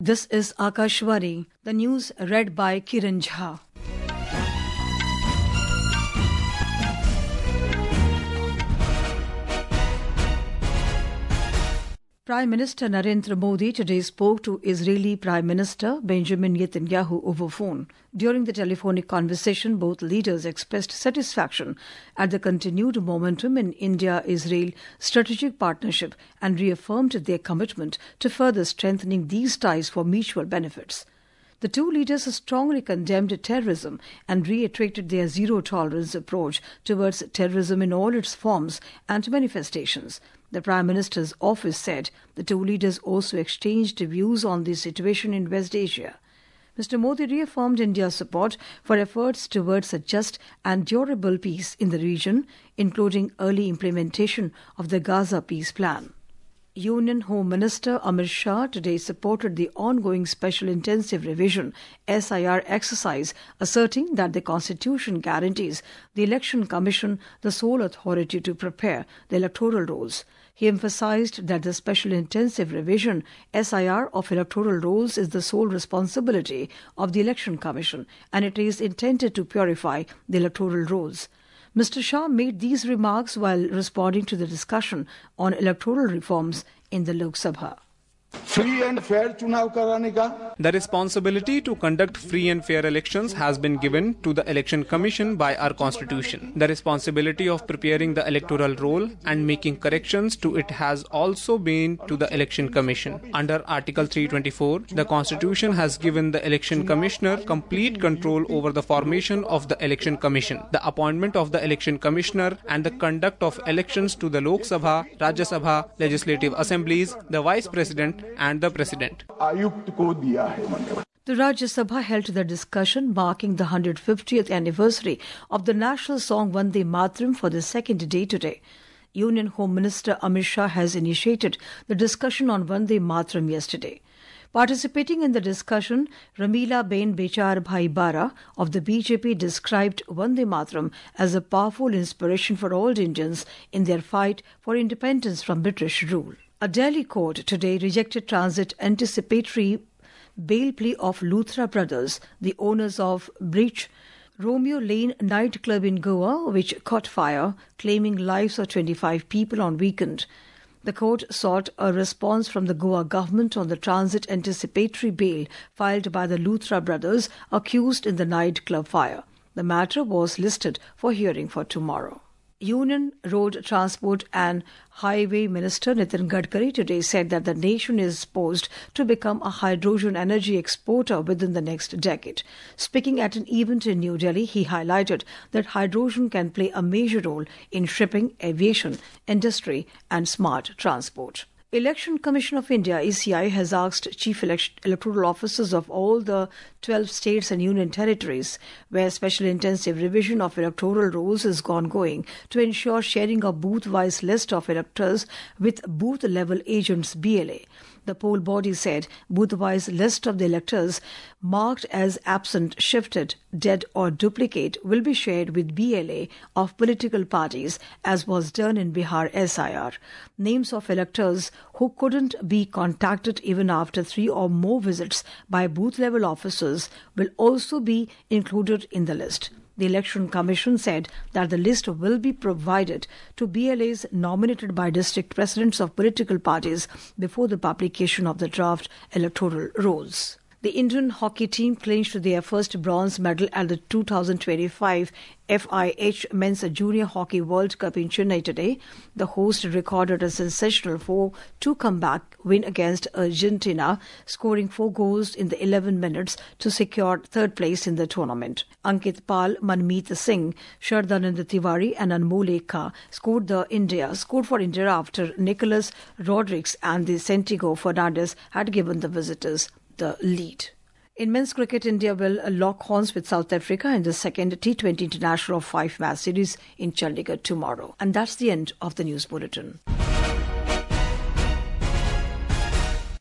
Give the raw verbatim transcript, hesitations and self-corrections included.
This is Akashvani, the news read by Kiran Jha. Prime Minister Narendra Modi today spoke to Israeli Prime Minister Benjamin Netanyahu over phone. During the telephonic conversation, both leaders expressed satisfaction at the continued momentum in India-Israel strategic partnership and reaffirmed their commitment to further strengthening these ties for mutual benefits. The two leaders strongly condemned terrorism and reiterated their zero-tolerance approach towards terrorism in all its forms and manifestations. The Prime Minister's office said the two leaders also exchanged views on the situation in West Asia. Mister Modi reaffirmed India's support for efforts towards a just and durable peace in the region, including early implementation of the Gaza peace plan. Union Home Minister Amit Shah today supported the ongoing Special Intensive Revision S I R exercise, asserting that the Constitution guarantees the Election Commission the sole authority to prepare the electoral rolls. He emphasized that the Special Intensive Revision S I R of electoral rolls is the sole responsibility of the Election Commission and it is intended to purify the electoral rolls. Mister Shah made these remarks while responding to the discussion on electoral reforms in the Lok Sabha. Free and fair chunav karane ka. The responsibility to conduct free and fair elections has been given to the Election Commission by our Constitution. The responsibility of preparing the electoral roll and making corrections to it has also been to the Election Commission. Under Article three twenty-four, the Constitution has given the Election Commissioner complete control over the formation of the Election Commission, the appointment of the Election Commissioner and the conduct of elections to the Lok Sabha, Rajya Sabha, Legislative Assemblies, the Vice President and the President. The Rajya Sabha held the discussion marking the one hundred fiftieth anniversary of the national song Vande Mataram for the second day today. Union Home Minister Amit Shah has initiated the discussion on Vande Mataram yesterday. Participating in the discussion, Ramila Bain Bechar Bhai Bara of the B J P described Vande Mataram as a powerful inspiration for all Indians in their fight for independence from British rule. A Delhi court today rejected transit anticipatory bail plea of Luthra brothers, the owners of Breach Romeo Lane nightclub in Goa, which caught fire, claiming lives of twenty-five people on weekend. The court sought a response from the Goa government on the transit anticipatory bail filed by the Luthra brothers accused in the nightclub fire. The matter was listed for hearing for tomorrow. Union Road Transport and Highway Minister Nitin Gadkari today said that the nation is poised to become a hydrogen energy exporter within the next decade. Speaking at an event in New Delhi, he highlighted that hydrogen can play a major role in shipping, aviation, industry and smart transport. Election Commission of India, E C I, has asked chief elect- electoral officers of all the twelve states and union territories where special intensive revision of electoral rolls is ongoing to ensure sharing of booth-wise list of electors with booth-level agents B L A. The poll body said booth-wise list of the electors marked as absent, shifted, dead or duplicate will be shared with B L A of political parties as was done in Bihar S I R. Names of electors who couldn't be contacted even after three or more visits by booth-level officers will also be included in the list. The Election Commission said that the list will be provided to B L As nominated by district presidents of political parties before the publication of the draft electoral rolls. The Indian hockey team clinched their first bronze medal at the two thousand twenty-five F I H Men's Junior Hockey World Cup in Chennai today. The host recorded a sensational four two comeback win against Argentina, scoring four goals in the eleven minutes to secure third place in the tournament. Ankit Pal, Manmeet Singh, Shardanand Tiwari and Anmol Ekha scored the India scored for India after Nicholas Rodriguez and the Santiago Fernandez had given the visitors the lead. In men's cricket, India will lock horns with South Africa in the second T twenty International five-match series in Chandigarh tomorrow. And that's the end of the news bulletin.